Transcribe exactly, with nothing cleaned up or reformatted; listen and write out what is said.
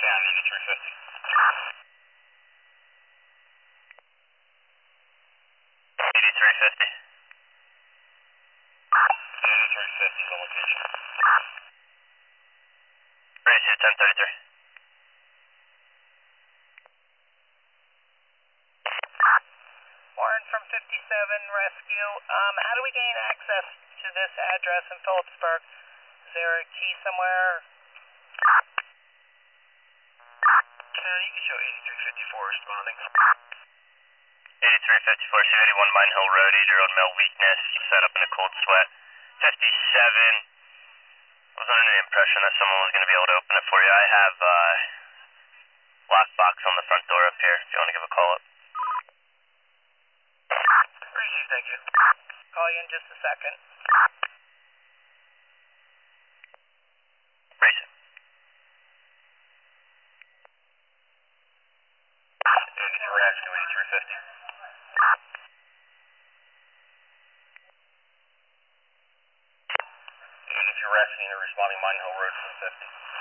down, eighty-three fifty. eighty-three fifty. eighty-three fifty is the location. Race here, ten thirty-three. Warren from fifty-seven Rescue. Um, how do we gain access to this address in Phillipsburg? Is there a key somewhere? Uh, you can show eighty-three fifty-four responding. eighty-three fifty-four, two eighty-one Mine Hill Road, eight-year-old male weakness, set up in a cold sweat. fifty-seven, was under the impression that someone was going to be able to open it for you. I have uh, lockbox on the front door up here if you want to give a call up. Receive, thank you. Call you in just a second. Race it. eighty-three Rescue, eighty-three fifty. eighty-three Rescue, responding Mine Hill Road, seven fifty.